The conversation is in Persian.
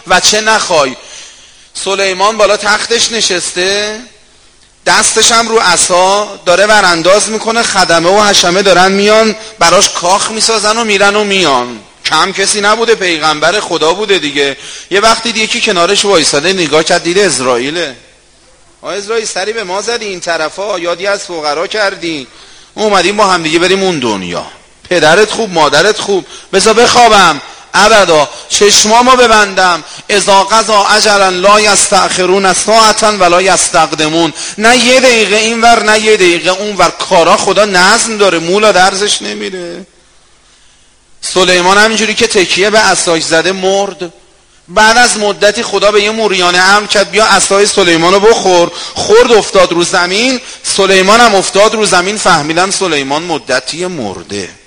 و چه نخوای. سلیمان بالا تختش نشسته، دستش هم رو عصا داره ورانداز میکنه، خدمه و حشمه دارن میان براش کاخ میسازن و میرن و میان. کم کسی نبوده، پیغمبر خدا بوده دیگه. یه وقتی دیگه کی کنارش وایساده نگاه کرد، دیده اسرائیله. اسرائیل سری به ما زدی این طرفا، یادی از فقرا کردی، اومدیم با هم دیگه بریم اون دنیا. پدرت خوب، مادرت خوب، بذار بخوابم. ابدا چشمامو ببندم. اذا قضا اجلا لا یستأخرون ساعتا ولا یستقدمون. نه یه دقیقه این ور نه یه دقیقه اون ور. کارا خدا نظم داره، مولا درزش نمیره. سلیمان همینجوری که تکیه به عصاش زده مرد. بعد از مدتی خدا به یه موریانه امر کرد بیا عصای سلیمانو بخور. خورد افتاد رو زمین. سلیمان هم افتاد رو زمین. فهمیدن سلیمان مدتی مرده.